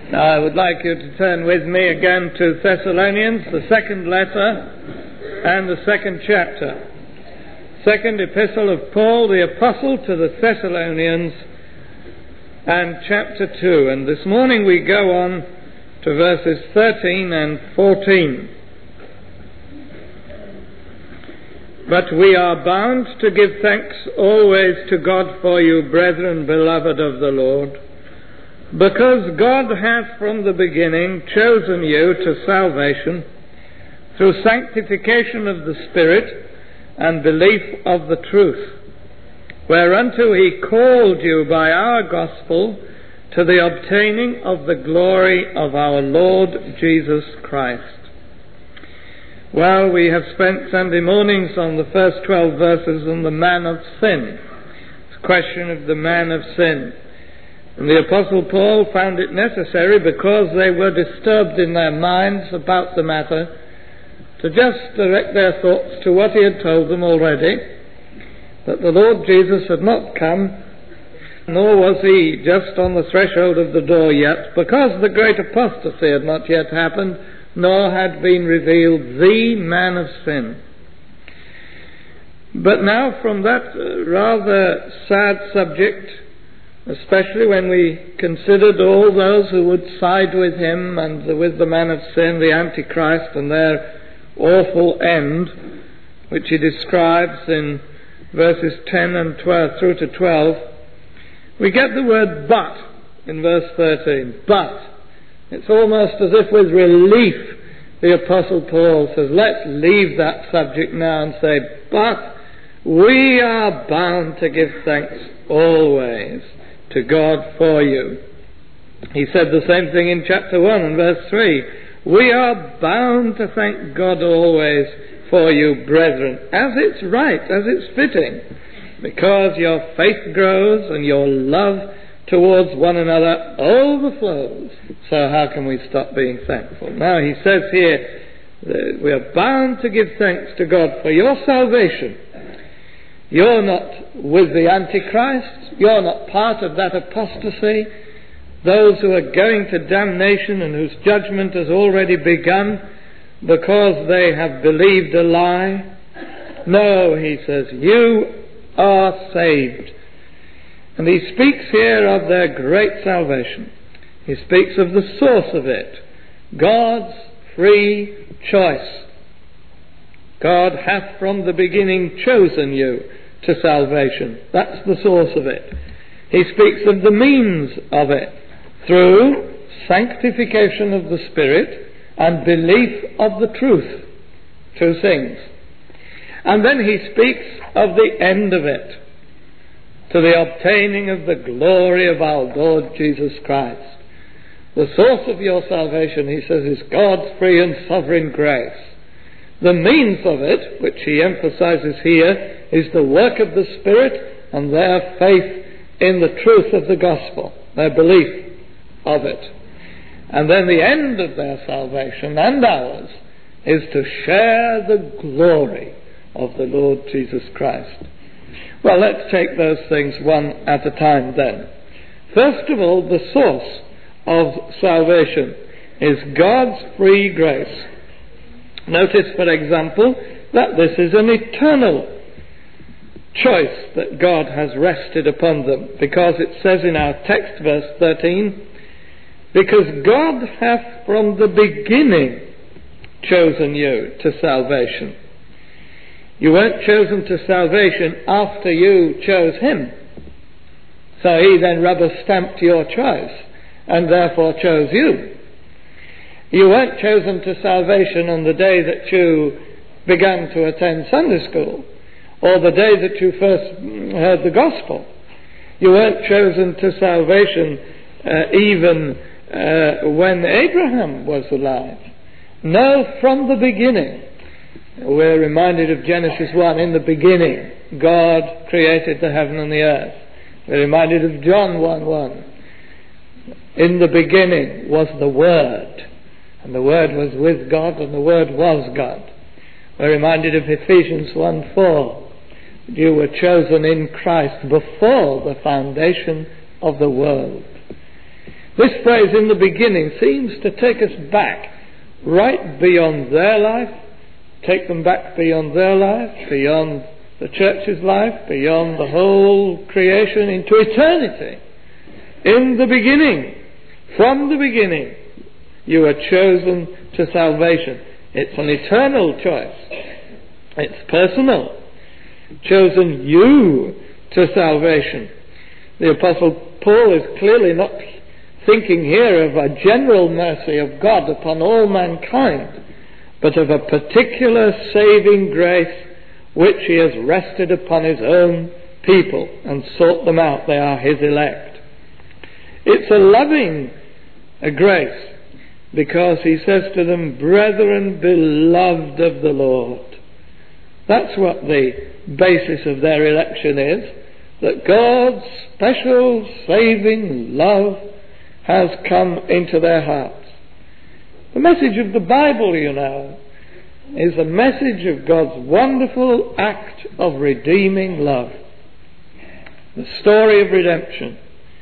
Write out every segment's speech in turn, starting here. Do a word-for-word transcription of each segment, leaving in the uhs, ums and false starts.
Now, I would like you to turn with me again to Thessalonians, the second letter and the second chapter. Second epistle of Paul, the apostle to the Thessalonians, and chapter two. And this morning we go on to verses thirteen and fourteen. But we are bound to give thanks always to God for you, brethren, beloved of the Lord, because God hath from the beginning chosen you to salvation through sanctification of the Spirit and belief of the truth, whereunto he called you by our gospel to the obtaining of the glory of our Lord Jesus Christ. Well, we have spent Sunday mornings on the first twelve verses on the man of sin, the question of the man of sin. And the Apostle Paul found it necessary, because they were disturbed in their minds about the matter, to just direct their thoughts to what he had told them already, that the Lord Jesus had not come, nor was he just on the threshold of the door yet, because the great apostasy had not yet happened, nor had been revealed the man of sin. But now, from that rather sad subject, especially when we considered all those who would side with him and with the man of sin, the Antichrist, and their awful end, which he describes in verses ten and twelve through to twelve, we get the word but in verse thirteen. But. It's almost as if with relief the Apostle Paul says, let's leave that subject now and say, but we are bound to give thanks always to God for you. He said the same thing in chapter one and verse three. We are bound to thank God always for you, brethren, as it's right, as it's fitting, because your faith grows and your love towards one another overflows. So how can we stop being thankful? Now he says here that we are bound to give thanks to God for your salvation. You're not with the Antichrist. You're not part of that apostasy. Those who are going to damnation and whose judgment has already begun because they have believed a lie. No, he says, you are saved. And he speaks here of their great salvation. He speaks of the source of it. God's free choice. God hath from the beginning chosen you to salvation. That's the source of it. He speaks of the means of it through sanctification of the Spirit and belief of the truth. Two things. And then he speaks of the end of it, to the obtaining of the glory of our Lord Jesus Christ. The source of your salvation, he says, is God's free and sovereign grace. The means of it, which he emphasizes here, is the work of the Spirit and their faith in the truth of the gospel, their belief of it. And then the end of their salvation and ours is to share the glory of the Lord Jesus Christ. Well, let's take those things one at a time then. First of all, the source of salvation is God's free grace. Notice, for example, that this is an eternal choice that God has rested upon them, because it says in our text, verse thirteen, because God hath from the beginning chosen you to salvation. You weren't chosen to salvation after you chose him. So he then rubber-stamped your choice and therefore chose you. You weren't chosen to salvation on the day that you began to attend Sunday school or the day that you first heard the gospel. You weren't chosen to salvation uh, even uh, when Abraham was alive. No, from the beginning. We're reminded of Genesis one. In the beginning, God created the heaven and the earth. We're reminded of John one one. In the beginning was the Word, and the Word was with God, and the Word was God. We're reminded of Ephesians one four. You were chosen in Christ before the foundation of the world. This phrase, in the beginning, seems to take us back right beyond their life, take them back beyond their life, beyond the church's life, beyond the whole creation, into eternity. In the beginning, from the beginning, you are chosen to salvation. It's an eternal choice. It's personal. Chosen you to salvation. The Apostle Paul is clearly not thinking here of a general mercy of God upon all mankind, but of a particular saving grace which he has rested upon his own people and sought them out. They are his elect. It's a loving a grace, because he says to them, brethren beloved of the Lord. That's what the basis of their election is, that God's special saving love has come into their hearts. The message of the Bible, you know, is a message of God's wonderful act of redeeming love. The story of redemption.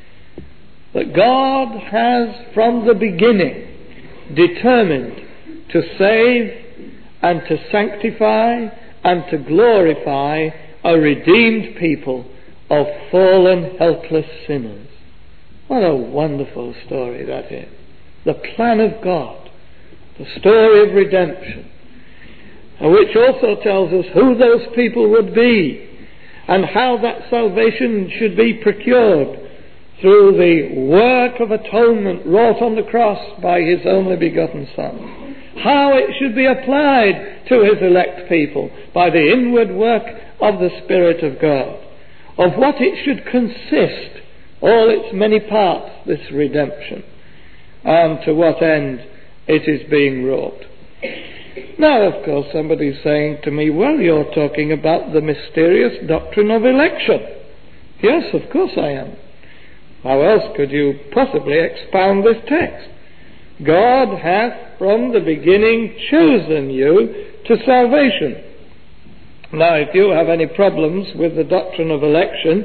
That God has from the beginning determined to save and to sanctify and to glorify a redeemed people of fallen, helpless sinners. What a wonderful story that is. The plan of God, the story of redemption, which also tells us who those people would be and how that salvation should be procured through the work of atonement wrought on the cross by his only begotten Son. How it should be applied to his elect people by the inward work of the Spirit of God. Of what it should consist, all its many parts, this redemption, and to what end it is being wrought. Now, of course, somebody's saying to me, well, you're talking about the mysterious doctrine of election. Yes, of course I am. How else could you possibly expound this text? God hath from the beginning chosen you to salvation. Now, if you have any problems with the doctrine of election,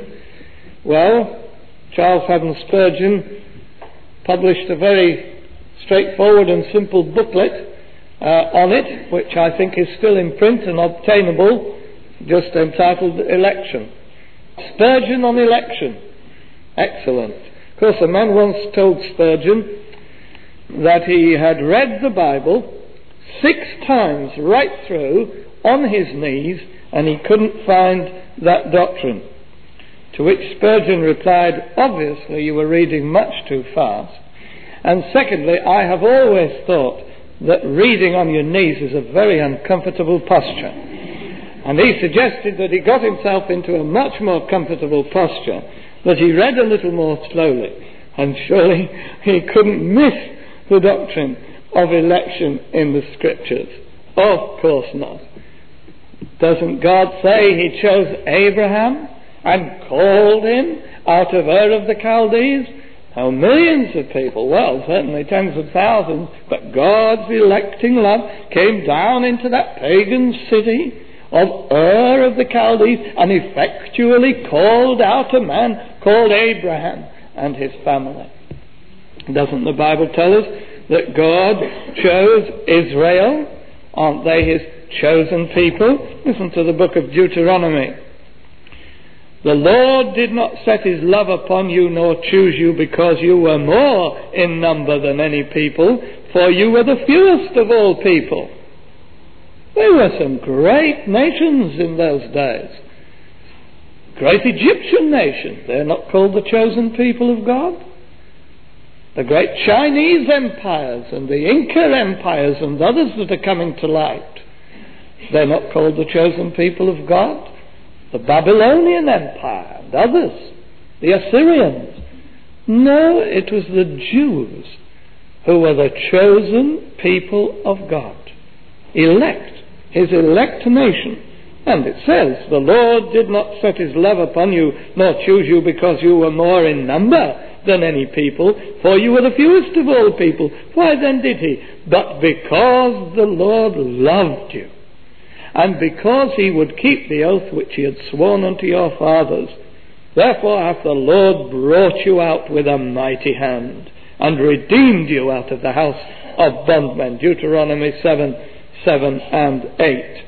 well, Charles Haddon Spurgeon published a very straightforward and simple booklet uh, on it, which I think is still in print and obtainable, just entitled Election. Spurgeon on Election. Excellent. Of course, a man once told Spurgeon that he had read the Bible six times right through on his knees and he couldn't find that doctrine. To which Spurgeon replied, obviously you were reading much too fast. And secondly, I have always thought that reading on your knees is a very uncomfortable posture. And he suggested that he got himself into a much more comfortable posture, that he read a little more slowly, and surely he couldn't miss the doctrine of election in the Scriptures. Of course not. Doesn't God say he chose Abraham and called him out of Ur of the Chaldees? Now, millions of people, well, certainly tens of thousands, but God's electing love came down into that pagan city of Ur of the Chaldees and effectually called out a man called Abraham and his family. Doesn't the Bible tell us that God chose Israel? Aren't they his chosen people? Listen to the book of Deuteronomy. The Lord did not set his love upon you nor choose you because you were more in number than any people, for you were the fewest of all people. There were some great nations in those days. Great Egyptian nation. They're not called the chosen people of God. The great Chinese empires and the Inca empires and others that are coming to light. They're not called the chosen people of God. The Babylonian Empire and others. The Assyrians. No, it was the Jews who were the chosen people of God. Elect. His elect nation. And it says, the Lord did not set his love upon you, nor choose you because you were more in number than any people, for you were the fewest of all people. Why then did he? But because the Lord loved you, and because he would keep the oath which he had sworn unto your fathers. Therefore hath the Lord brought you out with a mighty hand, and redeemed you out of the house of bondmen. Deuteronomy seven, seven and eight.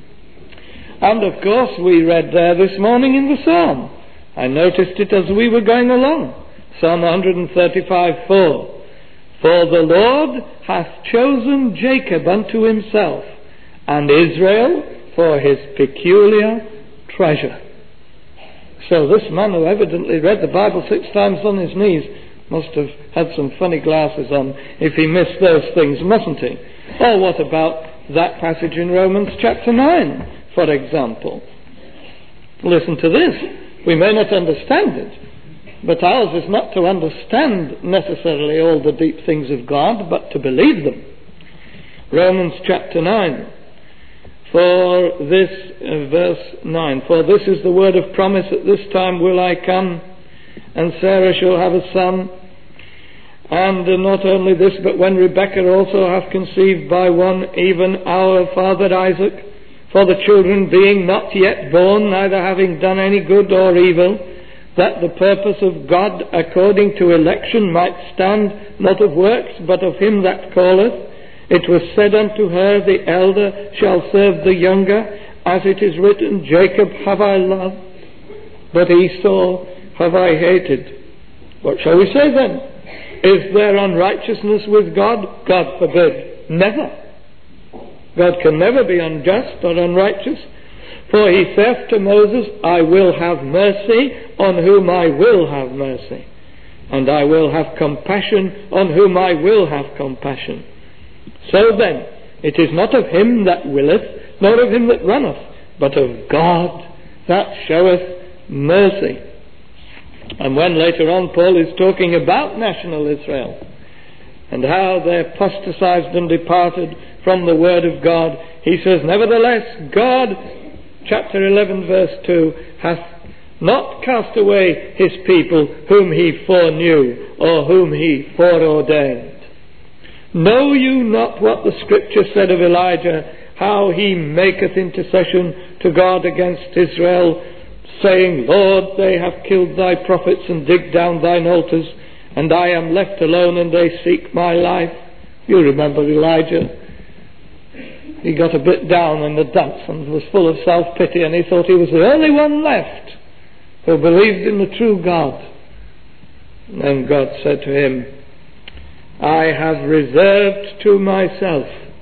And of course we read there this morning in the Psalm. I noticed it as we were going along. Psalm one thirty-five, four. For the Lord hath chosen Jacob unto himself, and Israel for his peculiar treasure. So this man, who evidently read the Bible six times on his knees, must have had some funny glasses on if he missed those things, mustn't he? Or what about that passage in Romans chapter nine, for example? Listen to this. We may not understand it, but ours is not to understand necessarily all the deep things of God, but to believe them. Romans chapter nine. For this, uh, verse nine, for this is the word of promise, at this time will I come, and Sarah shall have a son. And uh, not only this, but when Rebekah also hath conceived by one, even our father Isaac, for the children being not yet born, neither having done any good or evil, that the purpose of God according to election might stand, not of works, but of him that calleth. It was said unto her, the elder shall serve the younger, as it is written, Jacob have I loved, but Esau have I hated. What shall we say then? Is there unrighteousness with God? God forbid. Never. God can never be unjust or unrighteous. For he saith to Moses, I will have mercy on whom I will have mercy, and I will have compassion on whom I will have compassion. So then, it is not of him that willeth, nor of him that runneth, but of God that showeth mercy. And when later on Paul is talking about national Israel, and how they apostatized and departed from the word of God, he says, nevertheless, God, chapter eleven, verse two, hath not cast away his people whom he foreknew, or whom he foreordained. Know you not what the scripture said of Elijah, how he maketh intercession to God against Israel, saying, Lord, they have killed thy prophets and digged down thine altars, and I am left alone, and they seek my life. You remember Elijah. He got a bit down in the dumps and was full of self-pity, and he thought he was the only one left who believed in the true God. And then God said to him, I have reserved to myself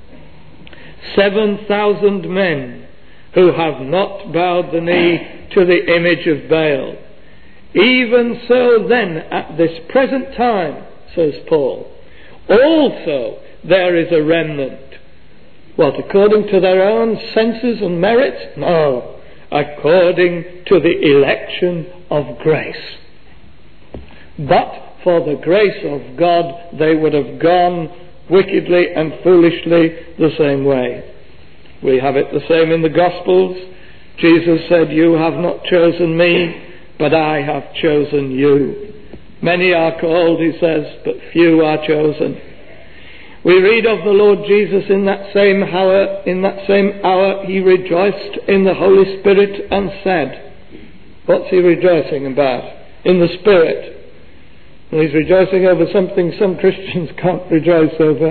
seven thousand men who have not bowed the knee to the image of Baal. Even so then, at this present time, says Paul, also there is a remnant. What, according to their own senses and merits? No, according to the election of grace. But for the grace of God, they would have gone wickedly and foolishly the same way. We have it the same in the Gospels. Jesus said, you have not chosen me, but I have chosen you. Many are called, he says, but few are chosen. We read of the Lord Jesus in that same hour, in that same hour he rejoiced in the Holy Spirit and said, what's he rejoicing about? In the Spirit. And he's rejoicing over something some Christians can't rejoice over.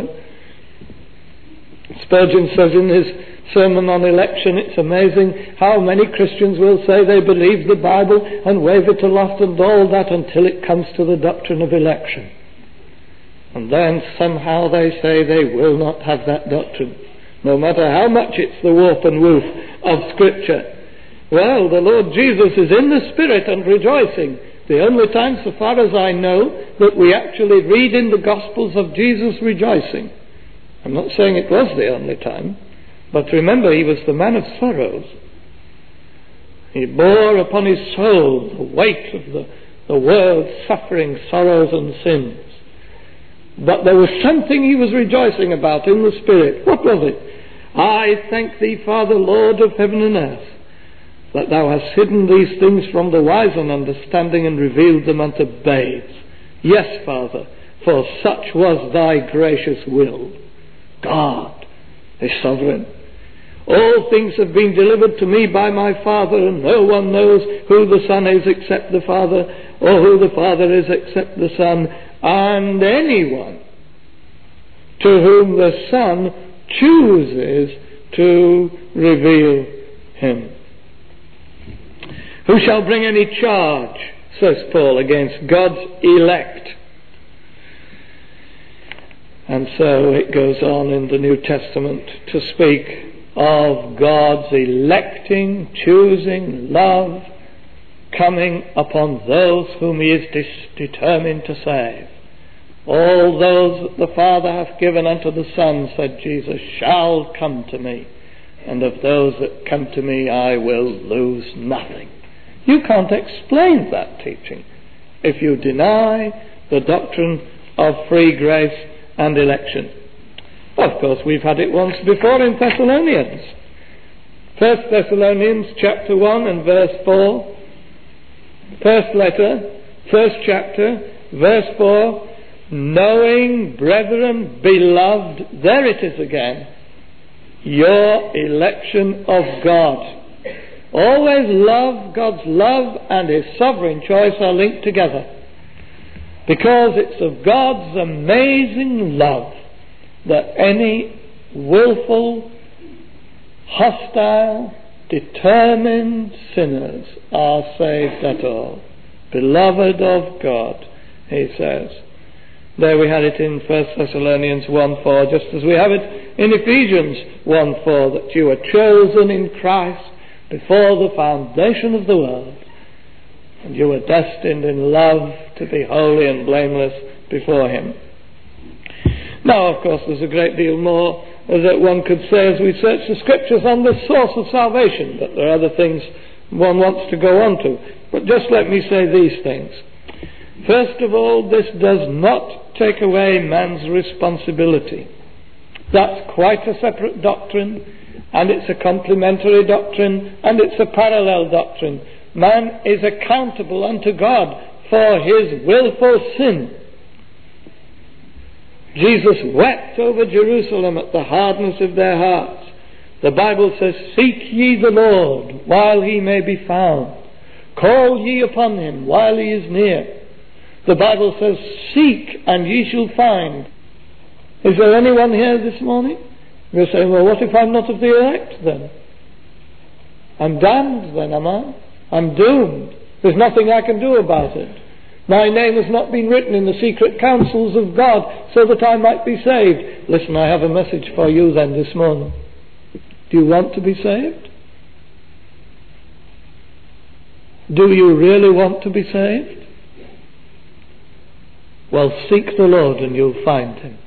Spurgeon says in his sermon on election, it's amazing how many Christians will say they believe the Bible and wave it aloft and all that until it comes to the doctrine of election. And then somehow they say they will not have that doctrine, no matter how much it's the warp and woof of Scripture. Well, the Lord Jesus is in the Spirit and rejoicing. The only time, so far as I know, that we actually read in the Gospels of Jesus rejoicing. I'm not saying it was the only time, but remember, he was the man of sorrows. He bore upon his soul the weight of the, the world's suffering, sorrows and sins. But there was something he was rejoicing about in the Spirit. What was it? I thank thee, Father, Lord of heaven and earth, that thou hast hidden these things from the wise and understanding and revealed them unto babes. Yes, Father, for such was thy gracious will. God is sovereign. All things have been delivered to me by my Father, and no one knows who the Son is except the Father, or who the Father is except the Son, and anyone to whom the Son chooses to reveal him. Who shall bring any charge, says Paul, against God's elect? And so it goes on in the New Testament to speak of God's electing, choosing love coming upon those whom he is dis- determined to save. All those that the Father hath given unto the Son, said Jesus, shall come to me, and of those that come to me I will lose nothing. You can't explain that teaching if you deny the doctrine of free grace and election. Well, of course, we've had it once before in Thessalonians. First Thessalonians chapter one and verse four. First letter, first chapter, verse four. Knowing, brethren, beloved, there it is again, your election of God. Always love, God's love and his sovereign choice are linked together. Because it's of God's amazing love that any willful, hostile, determined sinners are saved at all. Beloved of God, he says. There we had it in First Thessalonians one four, just as we have it in Ephesians one four, that you were chosen in Christ before the foundation of the world, and you were destined in love to be holy and blameless before him. Now, of course, there's a great deal more that one could say as we search the Scriptures on the source of salvation, but there are other things one wants to go on to. But just let me say these things. First of all, this does not take away man's responsibility. That's quite a separate doctrine, and it's a complementary doctrine, and it's a parallel doctrine. Man is accountable unto God for his willful sin. Jesus wept over Jerusalem at the hardness of their hearts. The Bible says, seek ye the Lord while he may be found. Call ye upon him while he is near. The Bible says, seek and ye shall find. Is there anyone here this morning? You're saying, well, what if I'm not of the elect then? I'm damned then, am I? I'm doomed. There's nothing I can do about it. My name has not been written in the secret counsels of God so that I might be saved. Listen, I have a message for you then this morning. Do you want to be saved? Do you really want to be saved? Well, seek the Lord and you'll find him.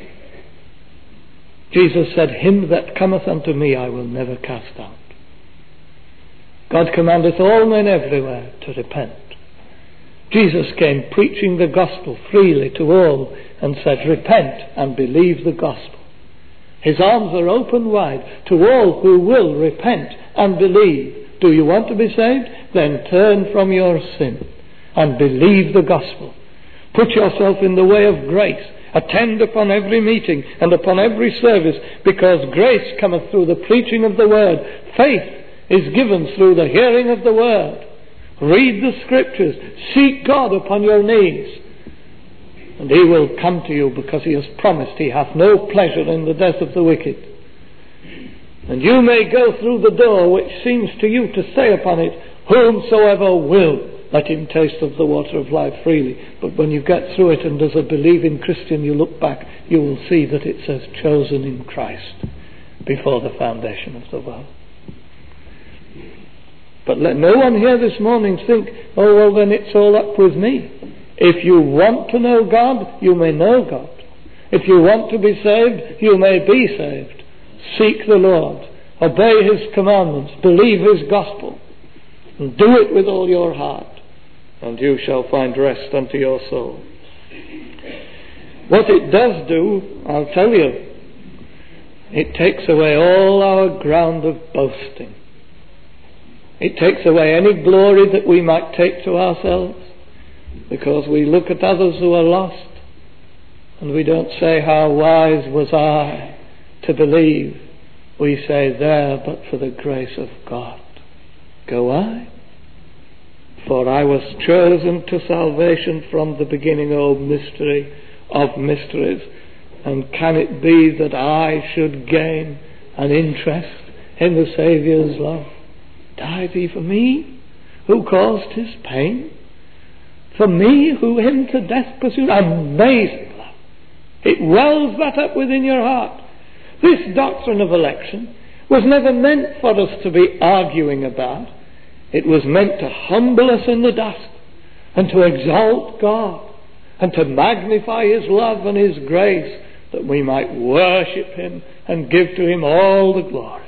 Jesus said, him that cometh unto me I will never cast out. God commandeth all men everywhere to repent. Jesus came preaching the gospel freely to all and said, repent and believe the gospel. His arms are open wide to all who will repent and believe. Do you want to be saved? Then turn from your sin and believe the gospel. Put yourself in the way of grace. Attend upon every meeting and upon every service, because grace cometh through the preaching of the word. Faith is given through the hearing of the word. Read the scriptures. Seek God upon your knees. And he will come to you, because he has promised he hath no pleasure in the death of the wicked. And you may go through the door which seems to you to say upon it, whomsoever will, let him taste of the water of life freely. But when you get through it and as a believing Christian you look back, you will see that it says chosen in Christ before the foundation of the world. But let no one here this morning think, oh well, then it's all up with me. If you want to know God, you may know God. If you want to be saved, you may be saved. Seek the Lord. Obey his commandments. Believe his gospel. And do it with all your heart. And you shall find rest unto your soul. What it does do, I'll tell you, it takes away all our ground of boasting. It takes away any glory that we might take to ourselves, because we look at others who are lost and we don't say, how wise was I to believe. We say, there but for the grace of God go I. For I was chosen to salvation from the beginning, O mystery of mysteries. And can it be that I should gain an interest in the Saviour's love? Died he for me, who caused his pain? For me, who him to death pursued? Amazing love. It wells that up within your heart. This doctrine of election was never meant for us to be arguing about. It was meant to humble us in the dust and to exalt God and to magnify his love and his grace, that we might worship him and give to him all the glory.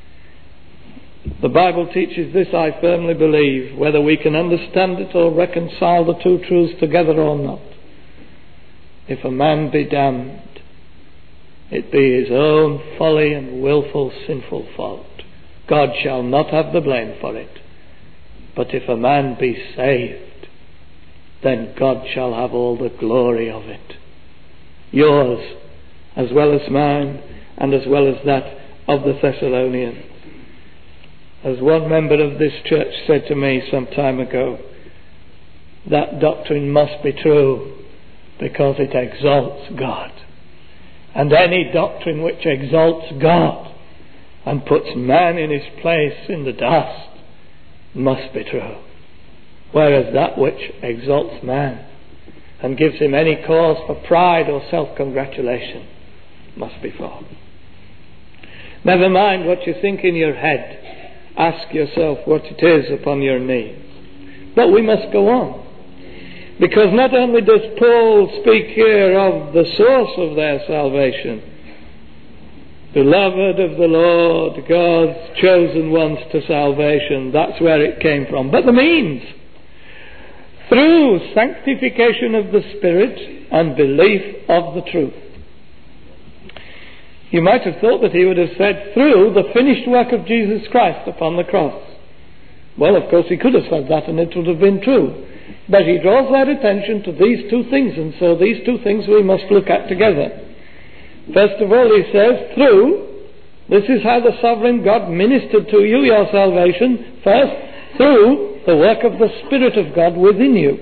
The Bible teaches this, I firmly believe, whether we can understand it or reconcile the two truths together or not. If a man be damned, it be his own folly and wilful sinful fault. God shall not have the blame for it. But if a man be saved, then God shall have all the glory of it. Yours, as well as mine, and as well as that of the Thessalonians. As one member of this church said to me some time ago, that doctrine must be true because it exalts God. And any doctrine which exalts God and puts man in his place in the dust must be true. Whereas that which exalts man and gives him any cause for pride or self-congratulation must be false. Never mind what you think in your head. Ask yourself what it is upon your knees. But we must go on. Because not only does Paul speak here of the source of their salvation, beloved of the Lord, God's chosen ones to salvation, that's where it came from. But the means, through sanctification of the Spirit and belief of the truth. You might have thought that he would have said, through the finished work of Jesus Christ upon the cross. Well, of course, he could have said that and it would have been true. But he draws their attention to these two things, and so these two things we must look at together. First of all, he says, through, this is how the sovereign God ministered to you your salvation, first, through the work of the Spirit of God within you.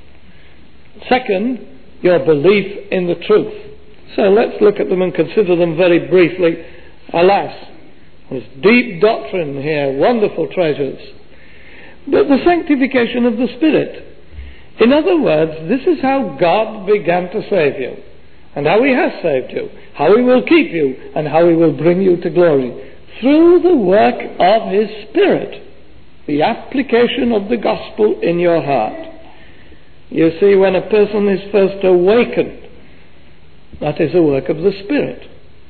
Second, your belief in the truth. So let's look at them and consider them very briefly. Alas, there's deep doctrine here, wonderful treasures. But the sanctification of the Spirit. In other words, this is how God began to save you, and how he has saved you, how he will keep you, and how he will bring you to glory. Through the work of his Spirit, the application of the gospel in your heart. You see, when a person is first awakened, that is a work of the Spirit.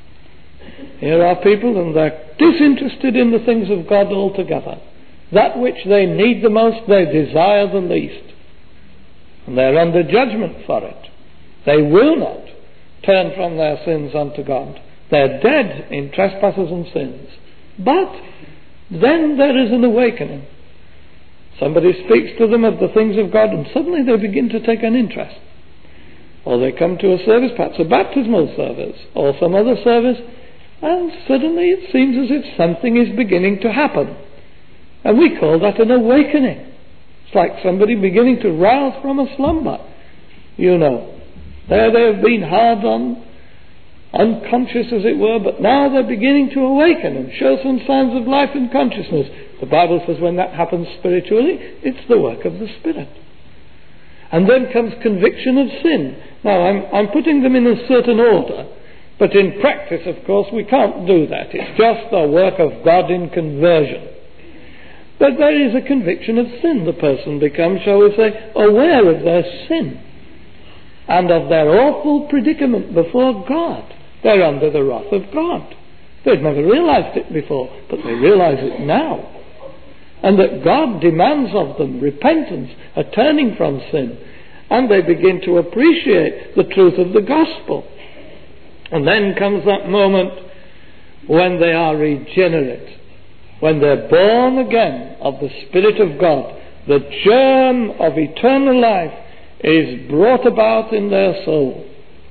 Here are people and they're disinterested in the things of God altogether. That which they need the most, they desire the least. And they're under judgment for it. They will not turn from their sins unto God. They're dead in trespasses and sins. But then there is an awakening. Somebody speaks to them of the things of God and suddenly they begin to take an interest. Or they come to a service, perhaps a baptismal service, or some other service, and suddenly it seems as if something is beginning to happen. And we call that an awakening. It's like somebody beginning to rouse from a slumber. You know, there they have been hard on, unconscious as it were, but now they're beginning to awaken and show some signs of life and consciousness. The Bible says when that happens spiritually, it's the work of the Spirit. And then comes conviction of sin. Now, I'm, I'm putting them in a certain order, but in practice, of course, we can't do that. It's just the work of God in conversion. But there is a conviction of sin. The person becomes, shall we say, aware of their sin and of their awful predicament before God. They're under the wrath of God. They've never realized it before, but they realize it now. And that God demands of them repentance, a turning from sin, and they begin to appreciate the truth of the gospel. And then comes that moment when they are regenerate, when they're born again of the Spirit of God. The germ of eternal life is brought about in their soul.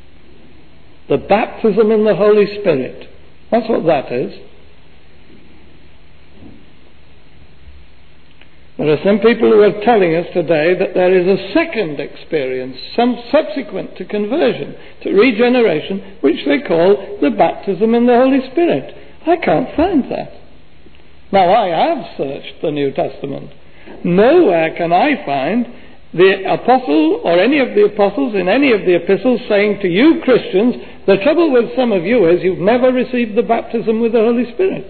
The baptism in the Holy Spirit. That's what that is. There are some people who are telling us today that there is a second experience, some subsequent to conversion, to regeneration, which they call the baptism in the Holy Spirit. I can't find that. Now, I have searched the New Testament. Nowhere can I find the apostle or any of the apostles in any of the epistles saying to you Christians, the trouble with some of you is you've never received the baptism with the Holy Spirit.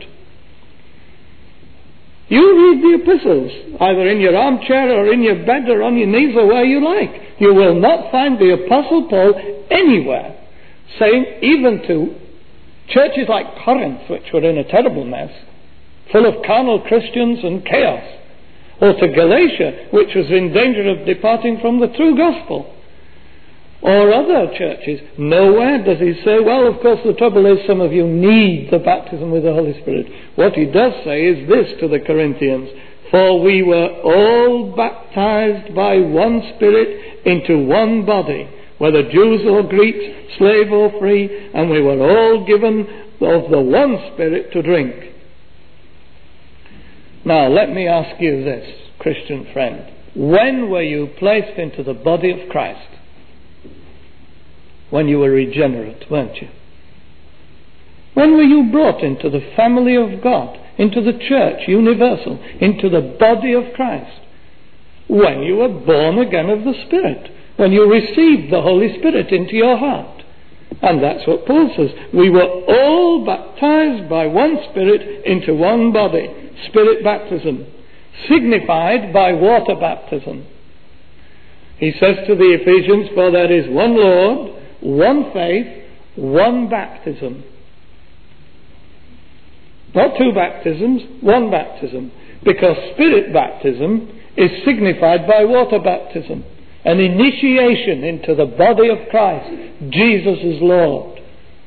You read the epistles, either in your armchair or in your bed or on your knees or where you like. You will not find the Apostle Paul anywhere saying, even to churches like Corinth, which were in a terrible mess, full of carnal Christians and chaos, or to Galatia, which was in danger of departing from the true gospel, or other churches. Nowhere does he say, well, of course the trouble is some of you need the baptism with the Holy Spirit. What he does say is this to the Corinthians: for we were all baptized by one Spirit into one body, whether Jews or Greeks, slave or free, and we were all given of the one Spirit to drink. Now let me ask you this, Christian friend. When were you placed into the body of Christ? When you were regenerate, weren't you? When were you brought into the family of God, into the church universal, into the body of Christ? When you were born again of the Spirit, when you received the Holy Spirit into your heart. And that's what Paul says. We were all baptized by one Spirit into one body. Spirit baptism, signified by water baptism. He says to the Ephesians, for there is one Lord, one faith, one baptism. Not two baptisms, one baptism. Because Spirit baptism is signified by water baptism. An initiation into the body of Christ. Jesus is Lord.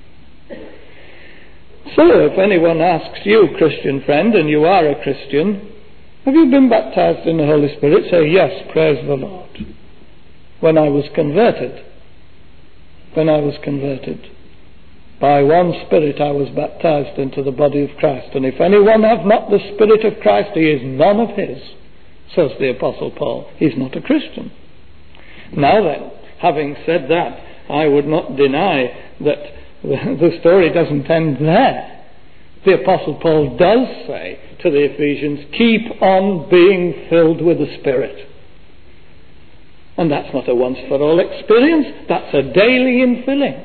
So if anyone asks you, Christian friend, and you are a Christian, have you been baptized in the Holy Spirit? Say, yes, praise the Lord. When I was converted, when I was converted, by one Spirit I was baptized into the body of Christ. And if anyone have not the Spirit of Christ, he is none of his, says the Apostle Paul. He's not a Christian. Now then, having said that, I would not deny that the story doesn't end there. The Apostle Paul does say to the Ephesians, keep on being filled with the Spirit. And that's not a once-for-all experience, that's a daily infilling.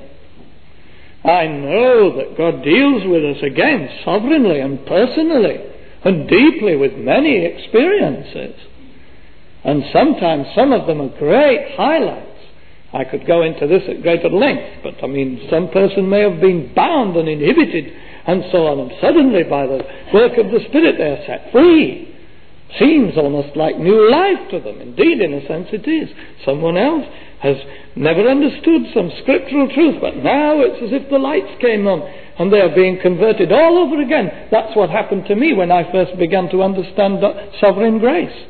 I know that God deals with us again sovereignly and personally and deeply with many experiences. And sometimes some of them are great highlights. I could go into this at greater length, but I mean, some person may have been bound and inhibited and so on, and suddenly by the work of the Spirit they are set free. Seems almost like new life to them. Indeed, in a sense it is. Someone else has never understood some scriptural truth, but now it's as if the lights came on and they are being converted all over again. That's what happened to me when I first began to understand sovereign grace.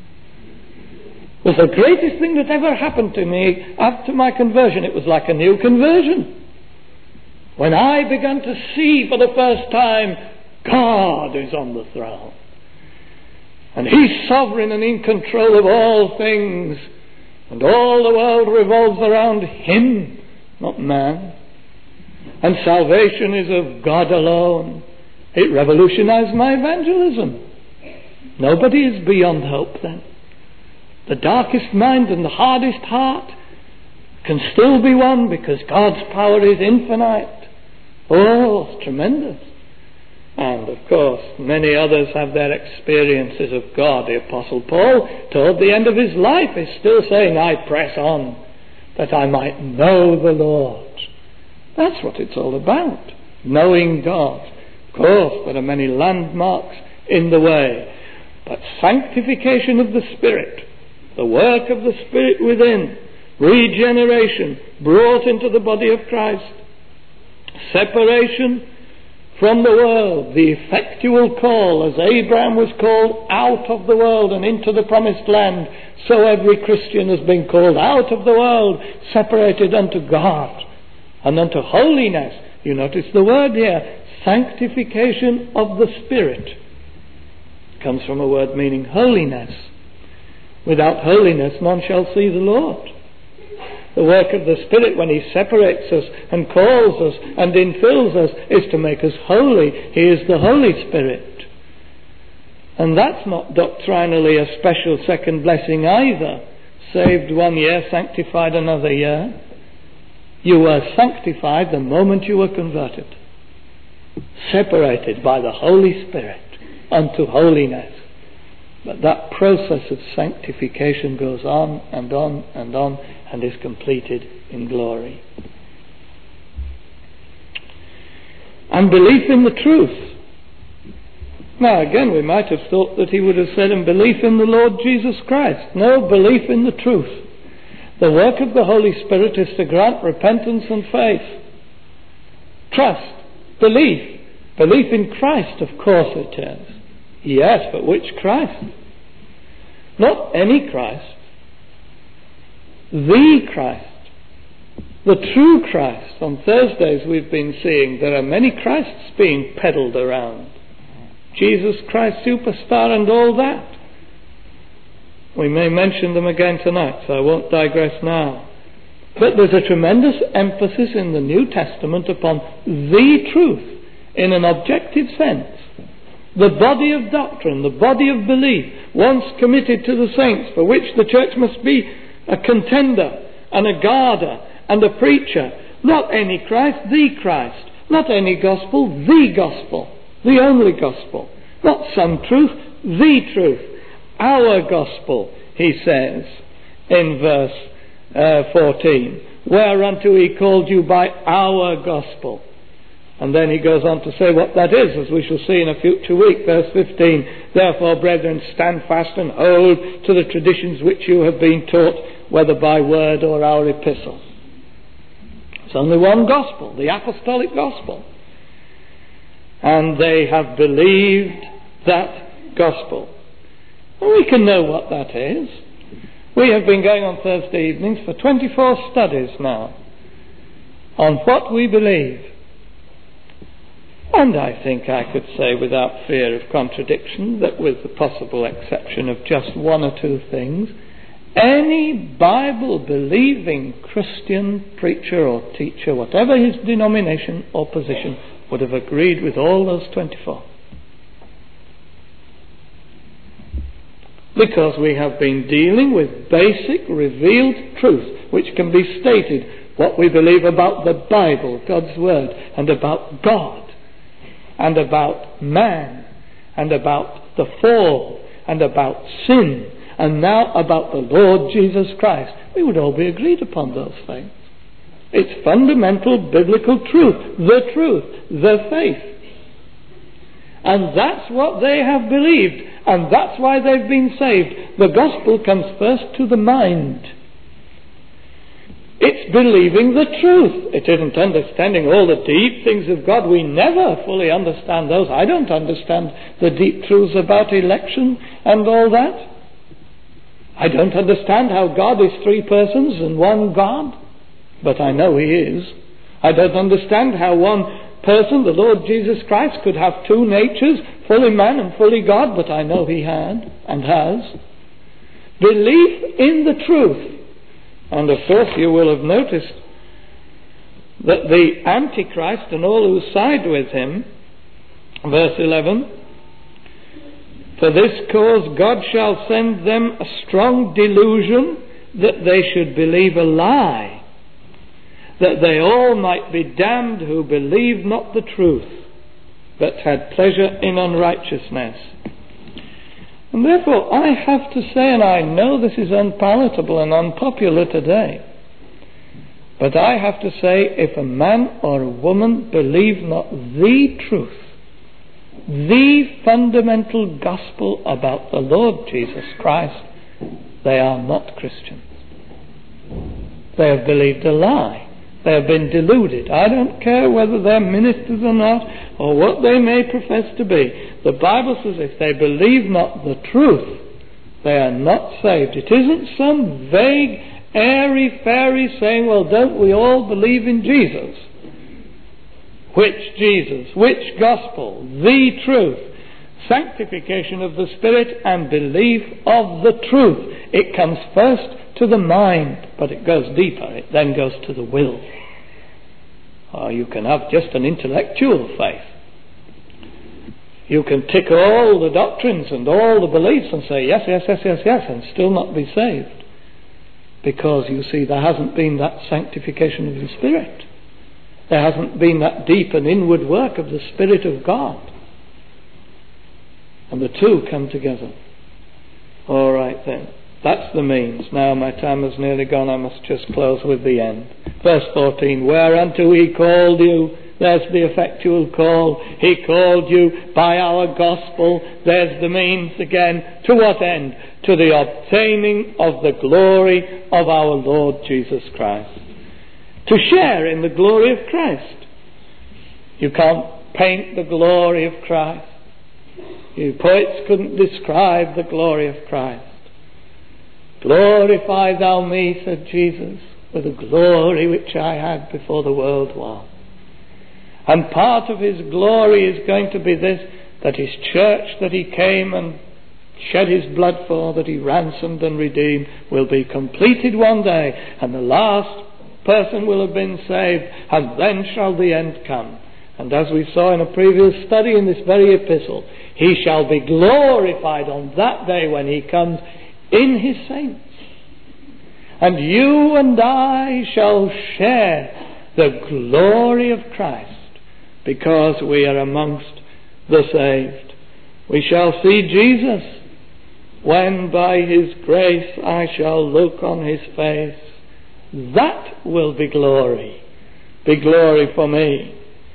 It was the greatest thing that ever happened to me after my conversion. It was like a new conversion. When I began to see for the first time, God is on the throne. And He's sovereign and in control of all things. And all the world revolves around Him, not man. And salvation is of God alone. It revolutionized my evangelism. Nobody is beyond hope then. The darkest mind and the hardest heart can still be won because God's power is infinite. Oh, it's tremendous. And of course, many others have their experiences of God. The Apostle Paul, toward the end of his life, is still saying, I press on that I might know the Lord. That's what it's all about, knowing God. Of course, there are many landmarks in the way, but sanctification of the Spirit, the work of the Spirit within, regeneration, brought into the body of Christ, separation from the world, the effectual call, as Abraham was called out of the world and into the promised land, so every Christian has been called out of the world, separated unto God and unto holiness. You notice the word here, sanctification of the Spirit. It comes from a word meaning holiness. Without holiness none shall see the Lord. The work of the Spirit when He separates us and calls us and infills us is to make us holy. He is the Holy Spirit. And that's not doctrinally a special second blessing either. Saved one year, sanctified another year. You were sanctified the moment you were converted. Separated by the Holy Spirit unto holiness. But that process of sanctification goes on and on and on and is completed in glory. And belief in the truth. Now again, we might have thought that he would have said, and belief in the Lord Jesus Christ. No, belief in the truth. The work of the Holy Spirit is to grant repentance and faith. Trust, belief. Belief in Christ, of course it is. Yes, but which Christ? Not any Christ. The Christ. The true Christ. On Thursdays we've been seeing there are many Christs being peddled around. Jesus Christ Superstar and all that. We may mention them again tonight, so I won't digress now. But there's a tremendous emphasis in the New Testament upon the truth in an objective sense. The body of doctrine, the body of belief, once committed to the saints, for which the church must be a contender and a guarder and a preacher. Not any Christ, the Christ. Not any gospel, the gospel. The only gospel. Not some truth, the truth. Our gospel, he says in verse uh, fourteen. Whereunto he called you by our gospel. And then he goes on to say what that is, as we shall see in a future week. Verse fifteen. Therefore, brethren, stand fast and hold to the traditions which you have been taught, whether by word or our epistle. It's only one gospel, the apostolic gospel. And they have believed that gospel. Well, we can know what that is. We have been going on Thursday evenings for twenty-four studies now on what we believe. And I think I could say without fear of contradiction that, with the possible exception of just one or two things, any Bible-believing Christian preacher or teacher, whatever his denomination or position, would have agreed with all those twenty-four. Because we have been dealing with basic revealed truth, which can be stated, what we believe about the Bible, God's Word, and about God, and about man, and about the fall, and about sin, and now about the Lord Jesus Christ. We would all be agreed upon those things. It's fundamental biblical truth, the truth, the faith. And that's what they have believed, and that's why they've been saved. The gospel comes first to the mind. It's believing the truth. It isn't understanding all the deep things of God. We never fully understand those. I don't understand the deep truths about election and all that. I don't understand how God is three persons and one God. But I know He is. I don't understand how one person, the Lord Jesus Christ, could have two natures, fully man and fully God, but I know He had and has. Belief in the truth. And of course you will have noticed that the Antichrist and all who side with him, verse eleven, for this cause God shall send them a strong delusion that they should believe a lie, that they all might be damned who believed not the truth, but had pleasure in unrighteousness. And therefore I have to say, and I know this is unpalatable and unpopular today, but I have to say, if a man or a woman believe not the truth, the fundamental gospel about the Lord Jesus Christ, they are not Christians. They have believed a lie. They have been deluded. I don't care whether they're ministers or not, or what they may profess to be. The Bible says if they believe not the truth, they are not saved. It isn't some vague, airy-fairy saying, well, don't we all believe in Jesus? Which Jesus? Which gospel? The truth. sanctification of the Spirit and belief of the truth. It comes first to the mind, but it goes deeper. It then goes to the will. Or you can have just an intellectual faith. You can tick all the doctrines and all the beliefs and say yes, yes, yes, yes, yes, and still not be saved. Because, you see, there hasn't been that sanctification of the Spirit. There hasn't been that deep and inward work of the Spirit of God. And the two come together. All right then. That's the means. Now my time is nearly gone. I must just close with the end. Verse fourteen. Whereunto he called you. There's the effectual call. He called you by our gospel. There's the means again. To what end? To the obtaining of the glory of our Lord Jesus Christ. To share in the glory of Christ. You can't paint the glory of Christ. You poets couldn't describe the glory of Christ. Glorify thou me, said Jesus, with the glory which I had before the world was. And part of his glory is going to be this, that his church that he came and shed his blood for, that he ransomed and redeemed, will be completed one day, and the last person will have been saved, and then shall the end come. And as we saw in a previous study in this very epistle, he shall be glorified on that day when he comes in his saints. And you and I shall share the glory of Christ, because we are amongst the saved. We shall see Jesus when by his grace I shall look on his face. That will be glory. Be glory for me.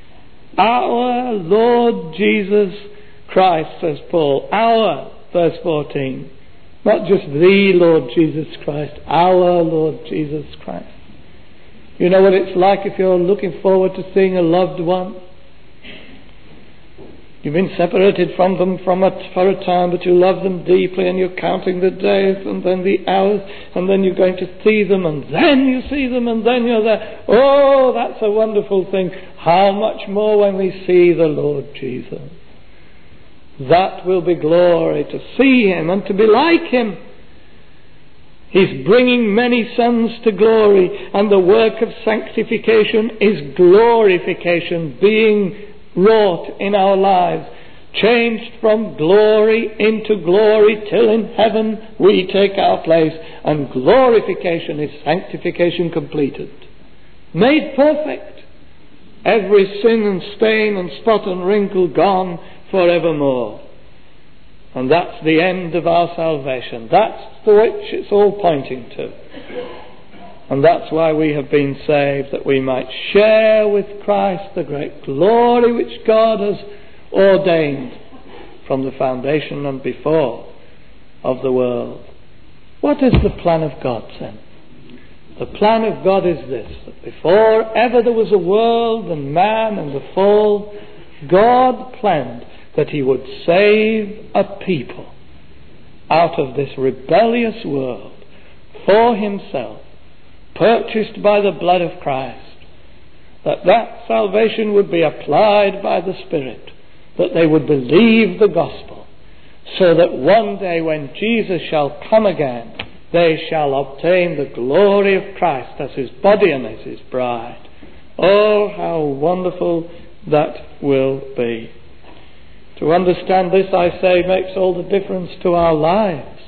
Our Lord Jesus Christ, says Paul. Our, verse fourteen. Not just the Lord Jesus Christ. Our Lord Jesus Christ. You know what it's like if you're looking forward to seeing a loved one? You've been separated from them from a, for a time, but you love them deeply, and you're counting the days and then the hours, and then you're going to see them, and then you see them, and then you're there. Oh, that's a wonderful thing. How much more when we see the Lord Jesus. That will be glory, to see him and to be like him. He's bringing many sons to glory, and the work of sanctification is glorification being wrought in our lives, changed from glory into glory, till in heaven we take our place, and glorification is sanctification completed, made perfect, every sin and stain and spot and wrinkle gone forevermore. And that's the end of our salvation. That's to which it's all pointing to. And that's why we have been saved, that we might share with Christ the great glory which God has ordained from the foundation and before of the world. What is the plan of God then? The plan of God is this, that before ever there was a world and man and the fall, God planned that he would save a people out of this rebellious world for himself, purchased by the blood of Christ, that that salvation would be applied by the Spirit, that they would believe the gospel, so that one day when Jesus shall come again, they shall obtain the glory of Christ as his body and as his bride. Oh, how wonderful that will be. To understand this, I say, makes all the difference to our lives.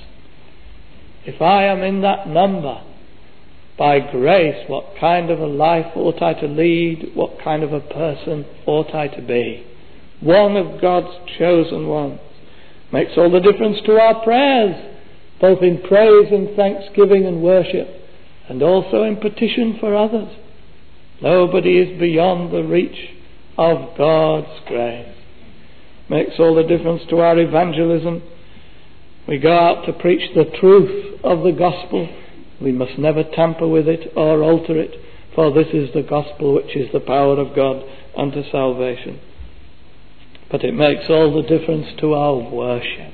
If I am in that number, by grace, what kind of a life ought I to lead? What kind of a person ought I to be? One of God's chosen ones. Makes all the difference to our prayers, both in praise and thanksgiving and worship, and also in petition for others. Nobody is beyond the reach of God's grace. Makes all the difference to our evangelism. We go out to preach the truth of the gospel. We must never tamper with it or alter it, for this is the gospel which is the power of God unto salvation. But it makes all the difference to our worship.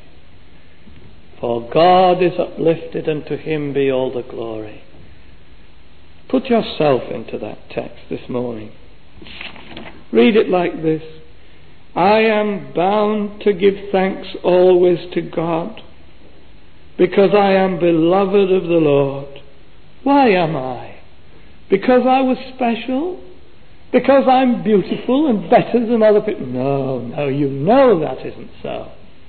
For God is uplifted, and to him be all the glory. Put yourself into that text this morning. Read it like this. I am bound to give thanks always to God, because I am beloved of the Lord. Why am I? Because I was special? Because I'm beautiful and better than other people? No, no, you know that isn't so.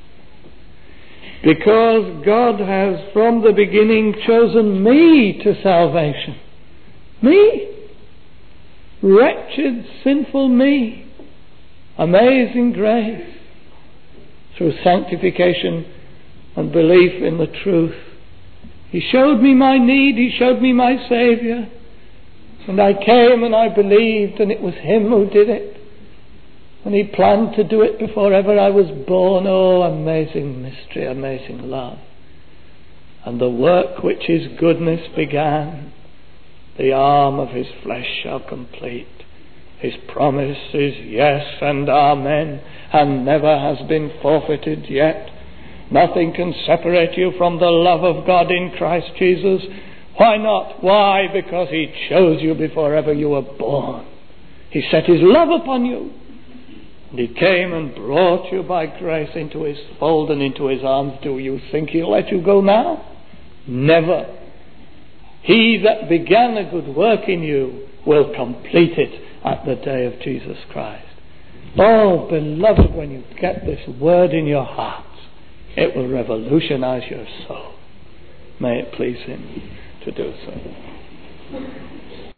Because God has from the beginning chosen me to salvation. Me? Wretched, sinful me. Amazing grace. Through sanctification and belief in the truth. He showed me my need. He showed me my Saviour. And I came and I believed, and it was Him who did it. And He planned to do it before ever I was born. Oh, amazing mystery, amazing love. And the work which His goodness began, the arm of His flesh shall complete. His promise is yes and amen, and never has been forfeited yet. Nothing can separate you from the love of God in Christ Jesus. Why not? Why? Because He chose you before ever you were born. He set His love upon you. And He came and brought you by grace into His fold and into His arms. Do you think He'll let you go now? Never. He that began a good work in you will complete it at the day of Jesus Christ. Oh, beloved, when you get this word in your hearts, it will revolutionize your soul. May it please Him to do so.